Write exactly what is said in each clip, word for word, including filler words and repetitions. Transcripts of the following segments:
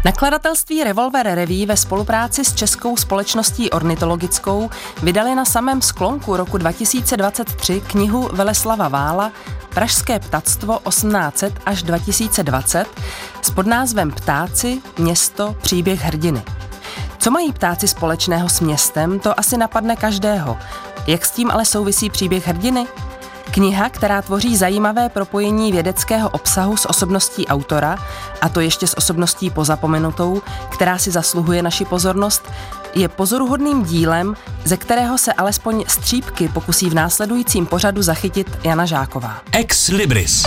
Nakladatelství Revolver Revue ve spolupráci s Českou společností ornitologickou vydali na samém sklonku roku dva tisíce dvacet tři knihu Veleslava Vála Pražské ptactvo osmnáct set až dva tisíce dvacet s podnázvem Ptáci, město, příběh hrdiny. Co mají ptáci společného s městem, to asi napadne každého. Jak s tím ale souvisí příběh hrdiny? Kniha, která tvoří zajímavé propojení vědeckého obsahu s osobností autora, a to ještě s osobností pozapomenutou, která si zasluhuje naši pozornost, je pozoruhodným dílem, ze kterého se alespoň střípky pokusí v následujícím pořadu zachytit Jana Žáková. Ex Libris.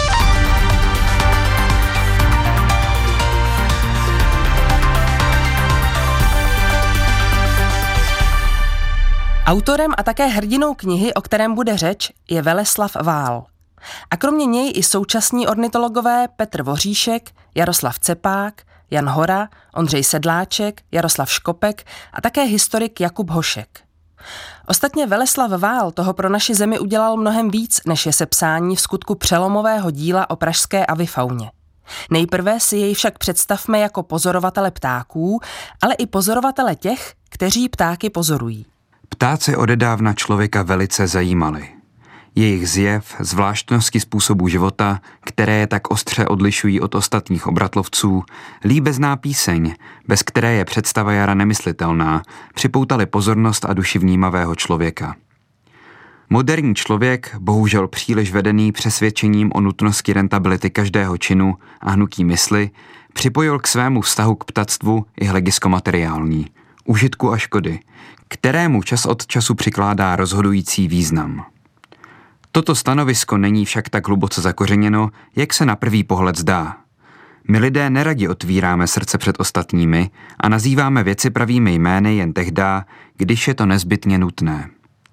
Autorem a také hrdinou knihy, o kterém bude řeč, je Veleslav Vál. A kromě něj i současní ornitologové Petr Voříšek, Jaroslav Cepák, Jan Hora, Ondřej Sedláček, Jaroslav Škopek a také historik Jakub Hošek. Ostatně Veleslav Vál toho pro naši zemi udělal mnohem víc, než je sepsání v skutku přelomového díla o pražské avifauně. Nejprve si jej však představme jako pozorovatele ptáků, ale i pozorovatele těch, kteří ptáky pozorují. Ptáci odedávna člověka velice zajímali. Jejich zjev, zvláštnosti způsobu života, které je tak ostře odlišují od ostatních obratlovců, líbezná píseň, bez které je představa jara nemyslitelná, připoutali pozornost a duši vnímavého člověka. Moderní člověk, bohužel příliš vedený přesvědčením o nutnosti rentability každého činu a hnutí mysli, připojil k svému vztahu k ptactvu i hledisko materiální, užitku a škody, kterému čas od času přikládá rozhodující význam. Toto stanovisko není však tak hluboce zakořeněno, jak se na prvý pohled zdá. My lidé neradi otvíráme srdce před ostatními a nazýváme věci pravými jmény jen tehdá, když je to nezbytně nutné.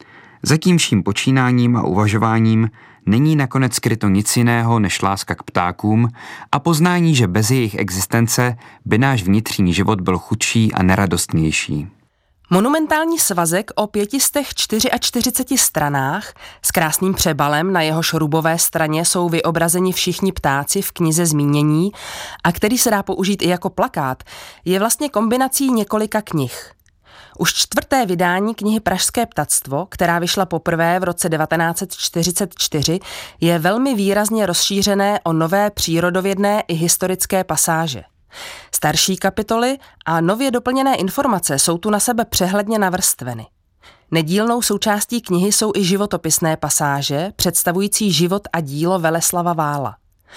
Za tím vším počínáním a uvažováním není nakonec skryto nic jiného než láska k ptákům a poznání, že bez jejich existence by náš vnitřní život byl chudší a neradostnější. Monumentální svazek o pětistech čtyřiačtyřiceti stranách s krásným přebalem, na jehož rubové straně jsou vyobrazeni všichni ptáci v knize Zmínění a který se dá použít i jako plakát, je vlastně kombinací několika knih. Už čtvrté vydání knihy Pražské ptactvo, která vyšla poprvé v roce devatenáct set čtyřicet čtyři, je velmi výrazně rozšířené o nové přírodovědné i historické pasáže. Starší kapitoly a nově doplněné informace jsou tu na sebe přehledně navrstveny. Nedílnou součástí knihy jsou i životopisné pasáže, představující život a dílo Veleslava Vála.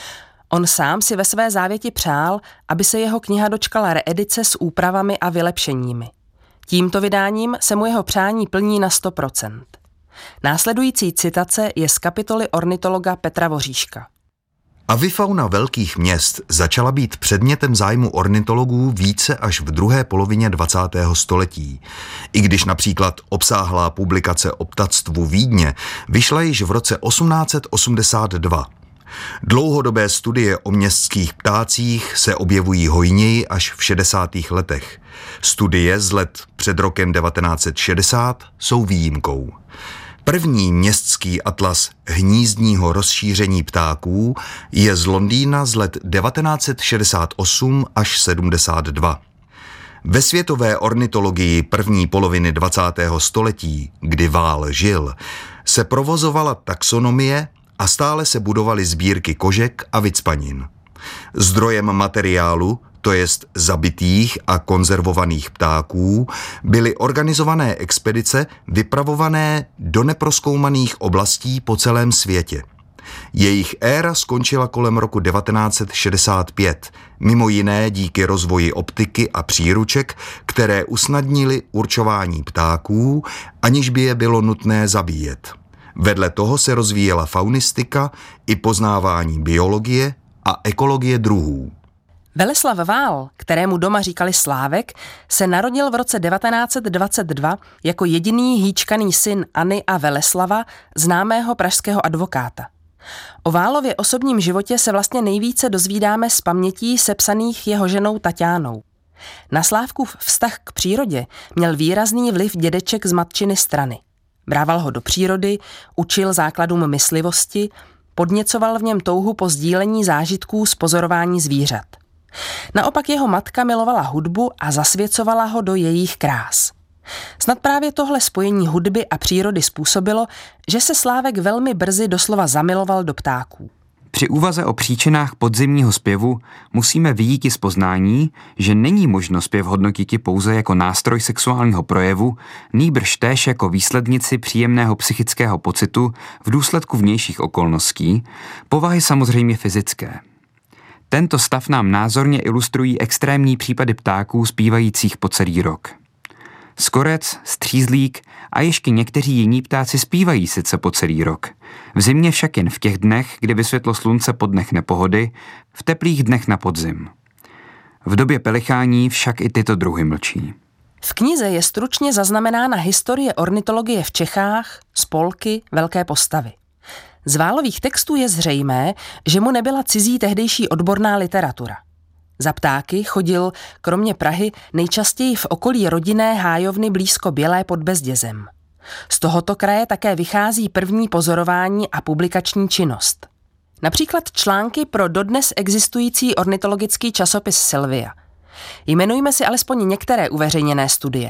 On sám si ve své závěti přál, aby se jeho kniha dočkala reedice s úpravami a vylepšeními. Tímto vydáním se mu jeho přání plní na sto procent. Následující citace je z kapitoly ornitologa Petra Voříška. Avifauna velkých měst začala být předmětem zájmu ornitologů více až v druhé polovině dvacátého století. I když například obsáhlá publikace o ptactvu Vídně vyšla již v roce osmnáct set osmdesát dva. Dlouhodobé studie o městských ptácích se objevují hojněji až v šedesátých letech. Studie z let před rokem devatenáct set šedesát jsou výjimkou. První městský atlas hnízdního rozšíření ptáků je z Londýna z let devatenáct set šedesát osm až sedmdesát dva. Ve světové ornitologii první poloviny dvacátého století, kdy Vál žil, se provozovala taxonomie a stále se budovaly sbírky kožek a vycpanin. Zdrojem materiálu, to jest zabitých a konzervovaných ptáků, byly organizované expedice vypravované do neprozkoumaných oblastí po celém světě. Jejich éra skončila kolem roku devatenáct set šedesát pět, mimo jiné díky rozvoji optiky a příruček, které usnadnily určování ptáků, aniž by je bylo nutné zabíjet. Vedle toho se rozvíjela faunistika i poznávání biologie a ekologie druhů. Veleslav Vál, kterému doma říkali Slávek, se narodil v roce devatenáct set dvacet dva jako jediný hýčkaný syn Anny a Veleslava, známého pražského advokáta. O Válově osobním životě se vlastně nejvíce dozvídáme z pamětí sepsaných jeho ženou Taťánou. Na Slávkův vztah k přírodě měl výrazný vliv dědeček z matčiny strany. Brával ho do přírody, učil základům myslivosti, podněcoval v něm touhu po sdílení zážitků z pozorování zvířat. Naopak jeho matka milovala hudbu a zasvěcovala ho do jejich krás. Snad právě tohle spojení hudby a přírody způsobilo, že se Slávek velmi brzy doslova zamiloval do ptáků. Při úvaze o příčinách podzimního zpěvu musíme vyjít z poznání, že není možno zpěv hodnotit pouze jako nástroj sexuálního projevu, nýbrž též jako výslednici příjemného psychického pocitu v důsledku vnějších okolností, povahy samozřejmě fyzické. Tento stav nám názorně ilustrují extrémní případy ptáků zpívajících po celý rok. Skorec, střízlík a ještě někteří jiní ptáci zpívají sice po celý rok. V zimě však jen v těch dnech, kdy vysvětlo slunce po dnech nepohody, v teplých dnech na podzim. V době pelichání však i tyto druhy mlčí. V knize je stručně zaznamenána historie ornitologie v Čechách, spolky, velké postavy. Z Válových textů je zřejmé, že mu nebyla cizí tehdejší odborná literatura. Za ptáky chodil, kromě Prahy, nejčastěji v okolí rodinné hájovny blízko Bělé pod Bezdězem. Z tohoto kraje také vychází první pozorování a publikační činnost. Například články pro dodnes existující ornitologický časopis Sylvia. Jmenujme si alespoň některé uveřejněné studie.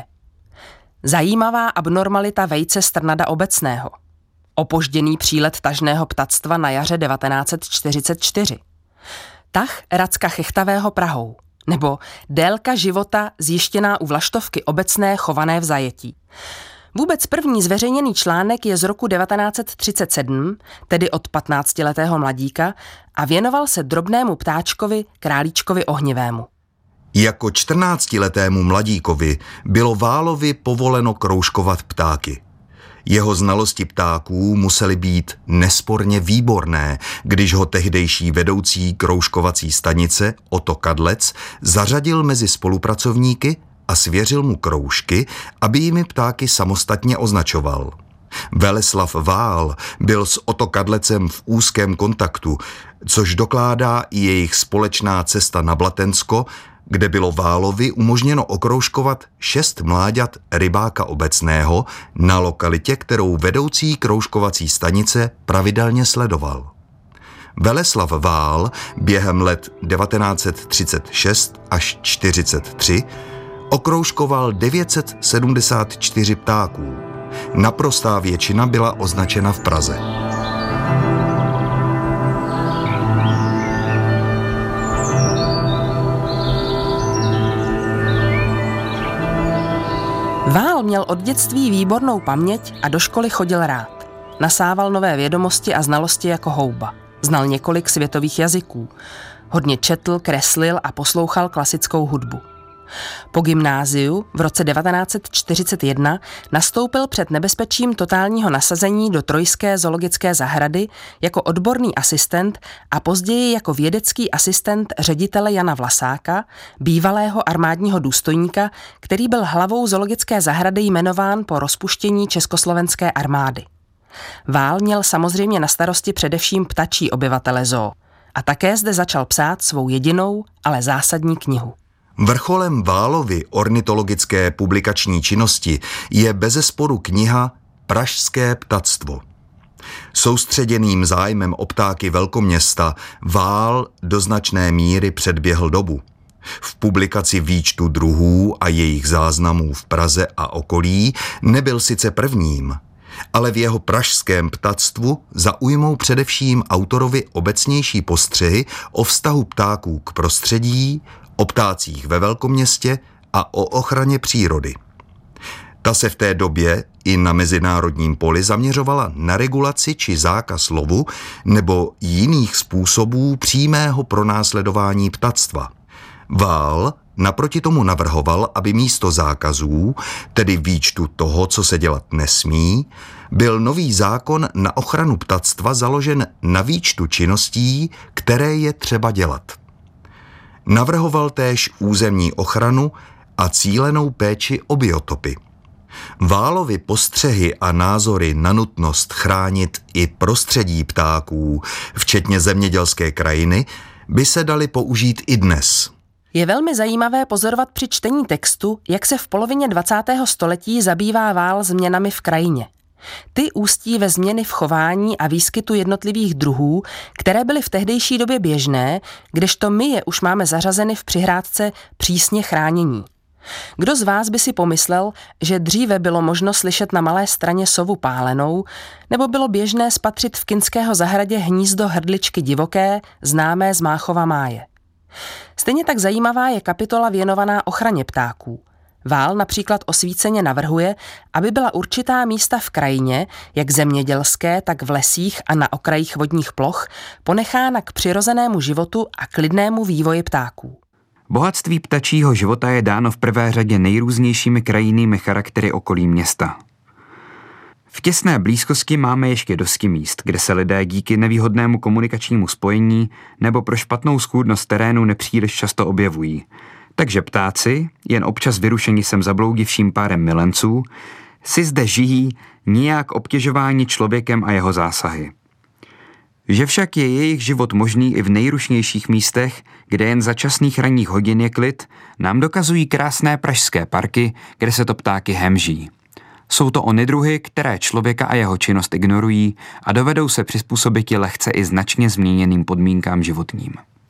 Zajímavá abnormalita vejce strnada obecného. Opožděný přílet tažného ptactva na jaře devatenáct set čtyřicet čtyři. Tah racka chechtavého Prahou, nebo délka života zjištěná u vlaštovky obecné chované v zajetí. Vůbec první zveřejněný článek je z roku devatenáct set třicet sedm, tedy od patnáctiletého mladíka, a věnoval se drobnému ptáčkovi králíčkovi ohnivému. Jako čtrnáctiletému mladíkovi bylo Válovi povoleno kroužkovat ptáky. Jeho znalosti ptáků musely být nesporně výborné, když ho tehdejší vedoucí kroužkovací stanice Otto Kadlec zařadil mezi spolupracovníky a svěřil mu kroužky, aby jimi ptáky samostatně označoval. Veleslav Vál byl s Otto Kadlecem v úzkém kontaktu, což dokládá i jejich společná cesta na Blatensko, kde bylo Válovi umožněno okroužkovat šest mláďat rybáka obecného na lokalitě, kterou vedoucí kroužkovací stanice pravidelně sledoval. Veleslav Vál během let devatenáct set třicet šest až čtyřicet tři okroužkoval devět set sedmdesát čtyři ptáků. Naprostá většina byla označena v Praze. Vál měl od dětství výbornou paměť a do školy chodil rád. Nasával nové vědomosti a znalosti jako houba. Znal několik světových jazyků. Hodně četl, kreslil a poslouchal klasickou hudbu. Po gymnáziu v roce devatenáct set čtyřicet jedna nastoupil před nebezpečím totálního nasazení do Trojské zoologické zahrady jako odborný asistent a později jako vědecký asistent ředitele Jana Vlasáka, bývalého armádního důstojníka, který byl hlavou zoologické zahrady jmenován po rozpuštění československé armády. Vál měl samozřejmě na starosti především ptačí obyvatele zoo a také zde začal psát svou jedinou, ale zásadní knihu. Vrcholem Válovy ornitologické publikační činnosti je bezesporu kniha Pražské ptactvo. Soustředěným zájmem o ptáky velkoměsta Vál do značné míry předběhl dobu. V publikaci výčtu druhů a jejich záznamů v Praze a okolí nebyl sice prvním, ale v jeho pražském ptactvu zaujmou především autorovi obecnější postřehy o vztahu ptáků k prostředí, o ptácích ve velkoměstě a o ochraně přírody. Ta se v té době i na mezinárodním poli zaměřovala na regulaci či zákaz lovu nebo jiných způsobů přímého pronásledování ptactva. Vál naproti tomu navrhoval, aby místo zákazů, tedy výčtu toho, co se dělat nesmí, byl nový zákon na ochranu ptactva založen na výčtu činností, které je třeba dělat. Navrhoval též územní ochranu a cílenou péči o biotopy. Válovy postřehy a názory na nutnost chránit i prostředí ptáků, včetně zemědělské krajiny, by se daly použít i dnes. Je velmi zajímavé pozorovat při čtení textu, jak se v polovině dvacátého století zabývá Vál změnami v krajině. Ty ústí ve změny v chování a výskytu jednotlivých druhů, které byly v tehdejší době běžné, kdežto my je už máme zařazeny v přihrádce přísně chránění. Kdo z vás by si pomyslel, že dříve bylo možno slyšet na Malé Straně sovu pálenou, nebo bylo běžné spatřit v Kinského zahradě hnízdo hrdličky divoké, známé z Máchova máje. Stejně tak zajímavá je kapitola věnovaná ochraně ptáků. Vál například osvíceně navrhuje, aby byla určitá místa v krajině, jak zemědělské, tak v lesích a na okrajích vodních ploch, ponechána k přirozenému životu a klidnému vývoji ptáků. Bohatství ptačího života je dáno v prvé řadě nejrůznějšími krajinnými charaktery okolí města. V těsné blízkosti máme ještě dosti míst, kde se lidé díky nevýhodnému komunikačnímu spojení nebo pro špatnou schůdnost terénu nepříliš často objevují. Takže ptáci, jen občas vyrušeni sem zabloudivším párem milenců, si zde žijí nijak obtěžováni člověkem a jeho zásahy. Že však je jejich život možný i v nejrušnějších místech, kde jen za časných ranních hodin je klid, nám dokazují krásné pražské parky, kde se to ptáky hemží. Jsou to ony druhy, které člověka a jeho činnost ignorují a dovedou se přizpůsobit lehce i značně změněným podmínkám životním.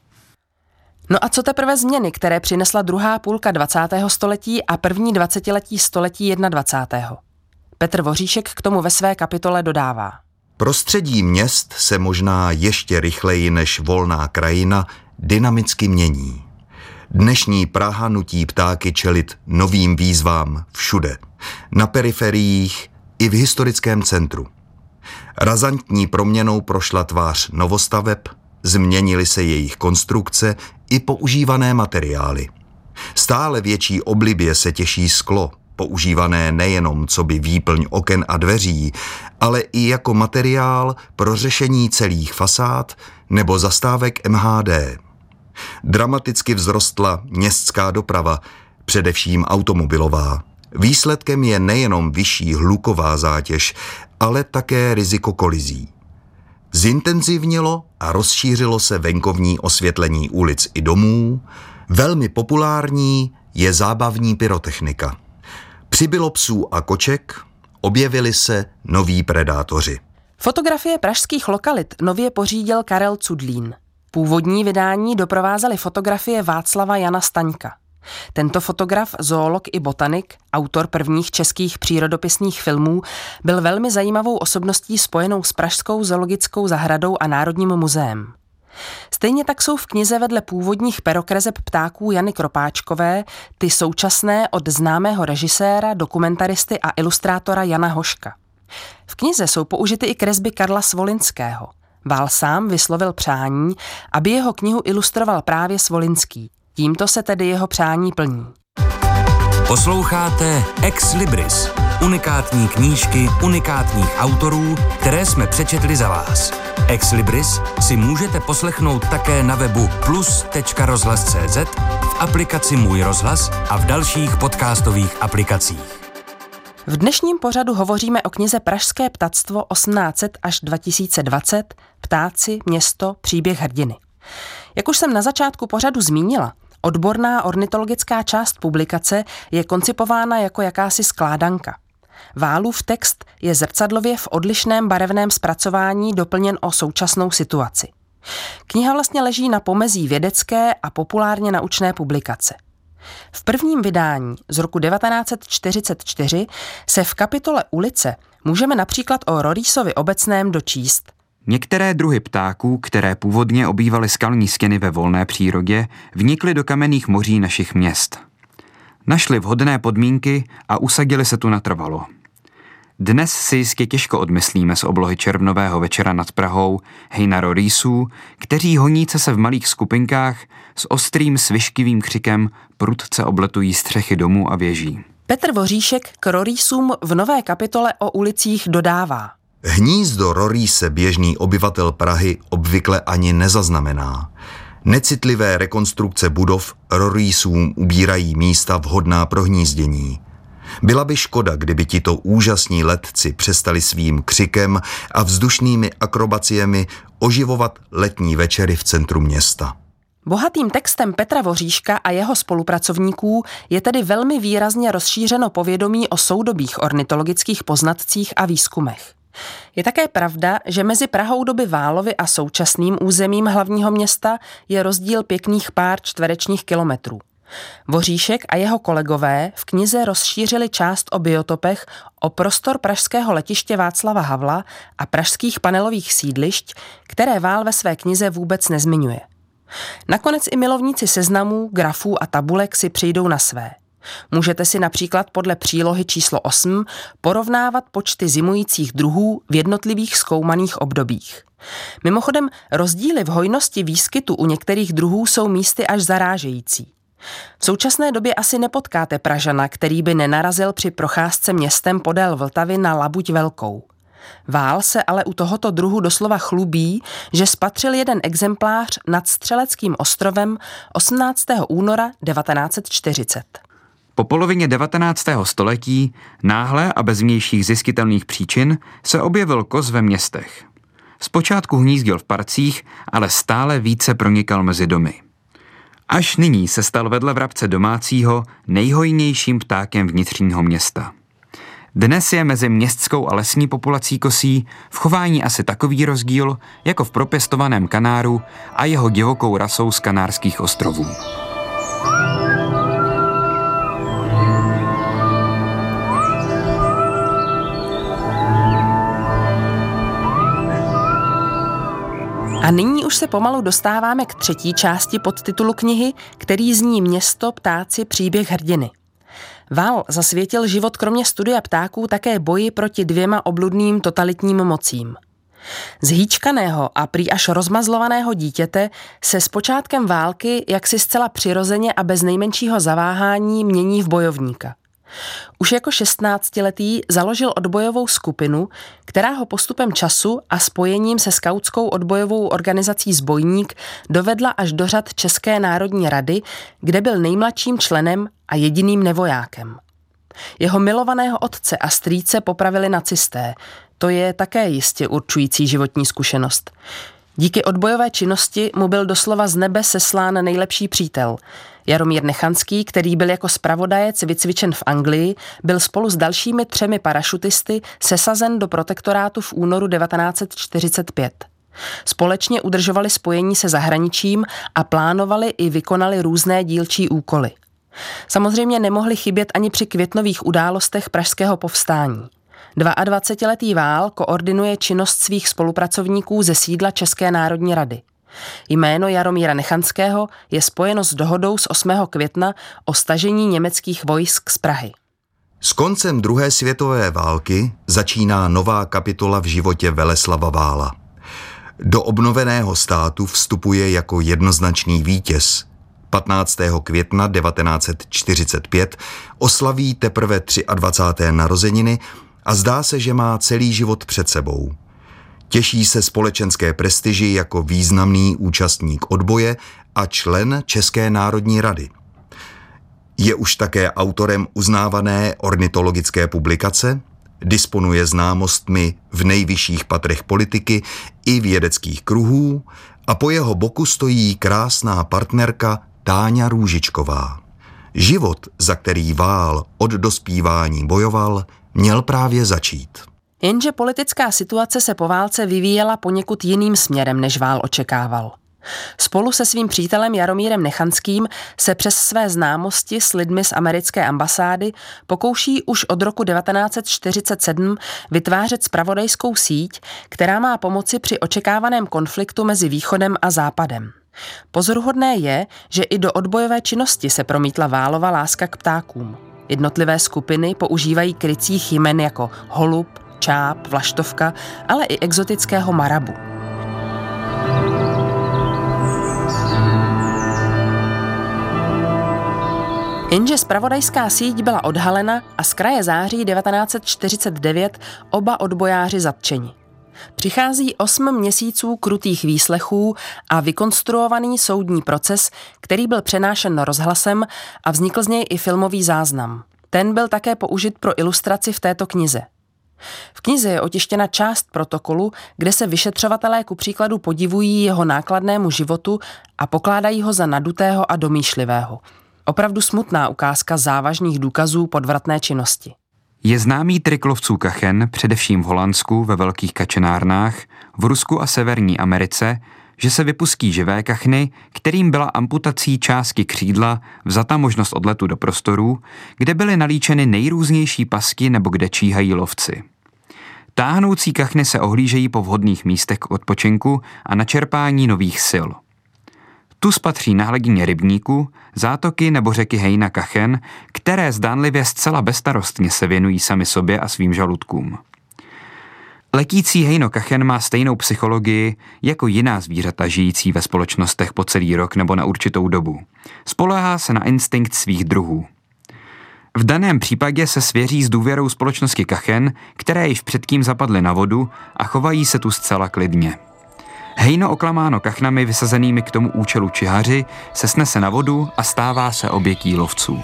No a co teprve změny, které přinesla druhá půlka dvacátého století a první dvacetiletí století jednadvacátého Petr Voříšek k tomu ve své kapitole dodává. Prostředí měst se možná ještě rychleji než volná krajina dynamicky mění. Dnešní Praha nutí ptáky čelit novým výzvám všude, na periferiích i v historickém centru. Razantní proměnou prošla tvář novostaveb, změnily se jejich konstrukce i používané materiály. Stále větší oblibě se těší sklo, používané nejenom coby výplň oken a dveří, ale i jako materiál pro řešení celých fasád nebo zastávek M H D. Dramaticky vzrostla městská doprava, především automobilová. Výsledkem je nejenom vyšší hluková zátěž, ale také riziko kolizí. Zintenzivnilo a rozšířilo se venkovní osvětlení ulic i domů, velmi populární je zábavní pyrotechnika. Přibylo psů a koček, objevili se noví predátoři. Fotografie pražských lokalit nově pořídil Karel Cudlín. Původní vydání doprovázely fotografie Václava Jana Staňka. Tento fotograf, zoolog i botanik, autor prvních českých přírodopisných filmů, byl velmi zajímavou osobností spojenou s Pražskou zoologickou zahradou a Národním muzeem. Stejně tak jsou v knize vedle původních perokreseb ptáků Jany Kropáčkové ty současné od známého režiséra, dokumentaristy a ilustrátora Jana Hoška. V knize jsou použity i kresby Karla Svolinského. Vál sám vyslovil přání, aby jeho knihu ilustroval právě Svolinský. Tímto se tedy jeho přání plní. Posloucháte Ex Libris, unikátní knížky unikátních autorů, které jsme přečetli za vás. Ex Libris si můžete poslechnout také na webu plus tečka rozhlas tečka cé zet, v aplikaci Můj rozhlas a v dalších podcastových aplikacích. V dnešním pořadu hovoříme o knize Pražské ptactvo osmnáct set až dva tisíce dvacet, Ptáci, město, příběh hrdiny. Jak už jsem na začátku pořadu zmínila, odborná ornitologická část publikace je koncipována jako jakási skládanka. Válův text je zrcadlově v odlišném barevném zpracování doplněn o současnou situaci. Kniha vlastně leží na pomezí vědecké a populárně naučné publikace. V prvním vydání z roku devatenáct set čtyřicet čtyři se v kapitole Ulice můžeme například o Rorýsovi obecném dočíst. Některé druhy ptáků, které původně obývaly skalní stěny ve volné přírodě, vnikly do kamenných moří našich měst. Našli vhodné podmínky a usadili se tu natrvalo. Dnes si jistě těžko odmyslíme z oblohy červnového večera nad Prahou hejna rorýsů, kteří honíce se v malých skupinkách s ostrým sviškivým křikem prudce obletují střechy domů a věží. Petr Voříšek k rorýsům v nové kapitole o ulicích dodává. Hnízdo rorýse běžný obyvatel Prahy obvykle ani nezaznamená. Necitlivé rekonstrukce budov rorýsům ubírají místa vhodná pro hnízdění. Byla by škoda, kdyby tito úžasní letci přestali svým křikem a vzdušnými akrobaciemi oživovat letní večery v centru města. Bohatým textem Petra Voříška a jeho spolupracovníků je tedy velmi výrazně rozšířeno povědomí o soudobých ornitologických poznatcích a výzkumech. Je také pravda, že mezi Prahou doby Válovy a současným územím hlavního města je rozdíl pěkných pár čtverečních kilometrů. Voříšek a jeho kolegové v knize rozšířili část o biotopech o prostor pražského letiště Václava Havla a pražských panelových sídlišť, které Vál ve své knize vůbec nezmiňuje. Nakonec i milovníci seznamů, grafů a tabulek si přijdou na své. Můžete si například podle přílohy číslo osm porovnávat počty zimujících druhů v jednotlivých zkoumaných obdobích. Mimochodem, rozdíly v hojnosti výskytu u některých druhů jsou místy až zarážející. V současné době asi nepotkáte Pražana, který by nenarazil při procházce městem podél Vltavy na labuť velkou. Vál se ale u tohoto druhu doslova chlubí, že spatřil jeden exemplář nad Střeleckým ostrovem osmnáctého února devatenáct set čtyřicet. Po polovině devatenáctého století náhle a bez vnějších zjistitelných příčin se objevil kos ve městech. Zpočátku hnízdil v parcích, ale stále více pronikal mezi domy. Až nyní se stal vedle vrabce domácího nejhojnějším ptákem vnitřního města. Dnes je mezi městskou a lesní populací kosí v chování asi takový rozdíl, jako v propěstovaném kanáru a jeho divokou rasou z Kanárských ostrovů. A nyní už se pomalu dostáváme k třetí části podtitulu knihy, který zní Město, ptáci, příběh hrdiny. Vál zasvětil život kromě studia ptáků také boji proti dvěma obludným totalitním mocím. Z hýčkaného a prý až rozmazlovaného dítěte se s počátkem války jaksi zcela přirozeně a bez nejmenšího zaváhání mění v bojovníka. Už jako šestnáctiletý založil odbojovou skupinu, která ho postupem času a spojením se skautskou odbojovou organizací Zbojník dovedla až do řad České národní rady, kde byl nejmladším členem a jediným nevojákem. Jeho milovaného otce a strýce popravili nacisté. To je také jistě určující životní zkušenost. Díky odbojové činnosti mu byl doslova z nebe seslán nejlepší přítel. Jaromír Nechanský, který byl jako zpravodajec vycvičen v Anglii, byl spolu s dalšími třemi parašutisty sesazen do protektorátu v únoru devatenáct set čtyřicet pět. Společně udržovali spojení se zahraničím a plánovali i vykonali různé dílčí úkoly. Samozřejmě nemohli chybět ani při květnových událostech pražského povstání. dvaadvacetiletý Vál koordinuje činnost svých spolupracovníků ze sídla České národní rady. Jméno Jaromíra Nechanského je spojeno s dohodou z osmého května o stažení německých vojsk z Prahy. S koncem druhé světové války začíná nová kapitola v životě Veleslava Vála. Do obnoveného státu vstupuje jako jednoznačný vítěz. patnáctého května devatenáct set čtyřicet pět oslaví teprve dvacáté třetí narozeniny a zdá se, že má celý život před sebou. Těší se společenské prestiži jako významný účastník odboje a člen České národní rady. Je už také autorem uznávané ornitologické publikace, disponuje známostmi v nejvyšších patrech politiky i vědeckých kruhů a po jeho boku stojí krásná partnerka Táňa Růžičková. Život, za který Vál od dospívání bojoval, měl právě začít. Jenže politická situace se po válce vyvíjela poněkud jiným směrem, než Vál očekával. Spolu se svým přítelem Jaromírem Nechanským se přes své známosti s lidmi z americké ambasády pokouší už od roku devatenáct set čtyřicet sedm vytvářet zpravodajskou síť, která má pomoci při očekávaném konfliktu mezi Východem a Západem. Pozoruhodné je, že i do odbojové činnosti se promítla Válova láska k ptákům. Jednotlivé skupiny používají krycích jmen jako holub, čáp, vlaštovka, ale i exotického marabu. Jenže zpravodajská síť byla odhalena a z kraje září devatenáct set čtyřicet devět oba odbojáři zatčeni. Přichází osm měsíců krutých výslechů a vykonstruovaný soudní proces, který byl přenášen rozhlasem a vznikl z něj i filmový záznam. Ten byl také použit pro ilustraci v této knize. V knize je otištěna část protokolu, kde se vyšetřovatelé ku příkladu podivují jeho nákladnému životu a pokládají ho za nadutého a domýšlivého. Opravdu smutná ukázka závažných důkazů podvratné činnosti. Je známý trik lovců kachen, především v Holandsku, ve velkých kačenárnách, v Rusku a Severní Americe, že se vypustí živé kachny, kterým byla amputací částky křídla vzata možnost odletu do prostorů, kde byly nalíčeny nejrůznější pasky nebo kde číhají lovci. Táhnoucí kachny se ohlížejí po vhodných místech k odpočinku a načerpání nových sil. Tu spatří na hladině rybníku, zátoky nebo řeky hejna kachen, které zdánlivě zcela bezstarostně se věnují sami sobě a svým žaludkům. Letící hejno kachen má stejnou psychologii jako jiná zvířata žijící ve společnostech po celý rok nebo na určitou dobu. Spoléhá se na instinkt svých druhů. V daném případě se svěří s důvěrou společnosti kachen, které již předtím zapadly na vodu a chovají se tu zcela klidně. Hejno oklamáno kachnami vysazenými k tomu účelu čihaři se snese na vodu a stává se obětí lovců.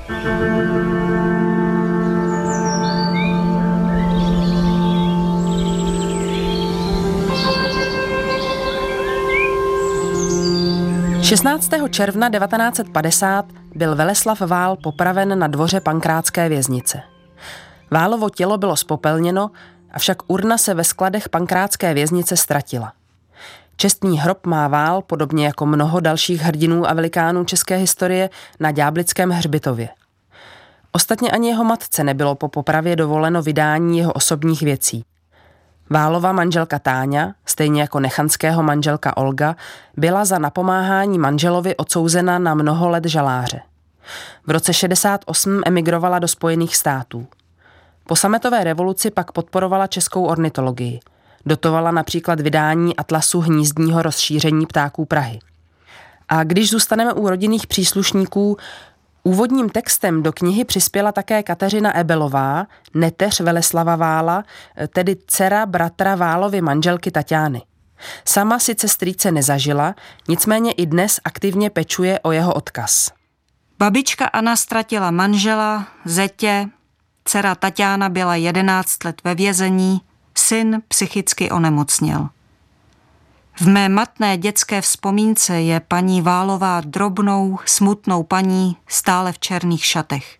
šestnáctého června devatenáct set padesát byl Veleslav Vál popraven na dvoře Pankrátské věznice. Válovo tělo bylo spopelněno, avšak urna se ve skladech Pankrátské věznice ztratila. Čestný hrob má Vál, podobně jako mnoho dalších hrdinů a velikánů české historie, na Ďáblickém hřbitově. Ostatně ani jeho matce nebylo po popravě dovoleno vydání jeho osobních věcí. Válova manželka Táňa, stejně jako Nechanského manželka Olga, byla za napomáhání manželovi odsouzena na mnoho let žaláře. V roce šedesát osm emigrovala do Spojených států. Po sametové revoluci pak podporovala českou ornitologii. Dotovala například vydání atlasu hnízdního rozšíření ptáků Prahy. A když zůstaneme u rodinných příslušníků, úvodním textem do knihy přispěla také Kateřina Ebelová, neteř Veleslava Vála, tedy dcera bratra Válovy manželky Taťány. Sama sice strýce nezažila, nicméně i dnes aktivně pečuje o jeho odkaz. Babička Anna ztratila manžela, zetě, dcera Taťána byla jedenáct let ve vězení, syn psychicky onemocněl. V mé matné dětské vzpomínce je paní Válová drobnou, smutnou paní stále v černých šatech.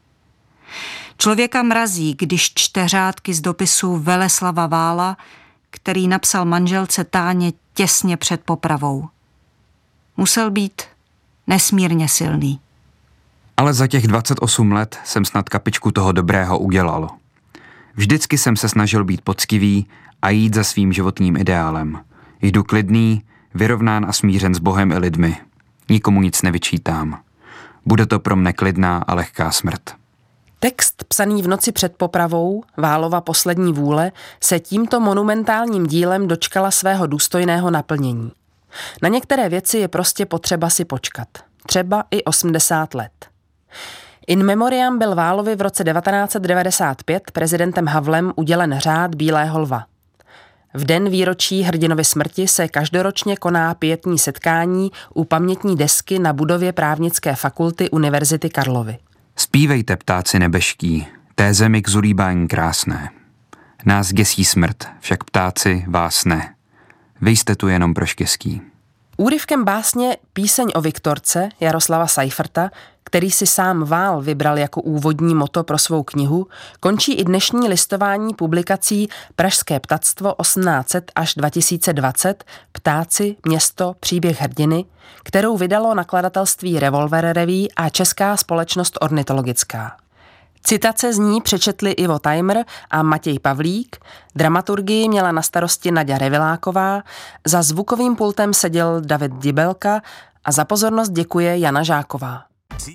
Člověka mrazí, když čte řádky z dopisu Veleslava Vála, který napsal manželce Táně těsně před popravou. Musel být nesmírně silný. Ale za těch dvacet osm let jsem snad kapičku toho dobrého udělal. Vždycky jsem se snažil být poctivý a jít za svým životním ideálem. Jdu klidný, vyrovnán a smířen s Bohem i lidmi. Nikomu nic nevyčítám. Bude to pro mne klidná a lehká smrt. Text psaný v noci před popravou, Válova poslední vůle, se tímto monumentálním dílem dočkala svého důstojného naplnění. Na některé věci je prostě potřeba si počkat. Třeba i osmdesát let. In memoriam byl Válovi v roce devatenáct set devadesát pět prezidentem Havlem udělen řád Bílého lva. V den výročí hrdinovy smrti se každoročně koná pietní setkání u pamětní desky na budově Právnické fakulty Univerzity Karlovy. Zpívejte, ptáci nebeští, té zemi k zulíbání krásné. Nás děsí smrt, však ptáci vás ne. Vy jste tu jenom pro štěstí. Úryvkem básně Píseň o Viktorce Jaroslava Seiferta, který si sám Vál vybral jako úvodní motto pro svou knihu, končí i dnešní listování publikací Pražské ptactvo osmnáct set až dva tisíce dvacet, Ptáci, město, příběh hrdiny, kterou vydalo nakladatelství Revolver Revue a Česká společnost ornitologická. Citace z ní přečetli Ivo Tajmr a Matěj Pavlík, dramaturgii měla na starosti Naďa Reviláková, za zvukovým pultem seděl David Dibelka a za pozornost děkuje Jana Žáková.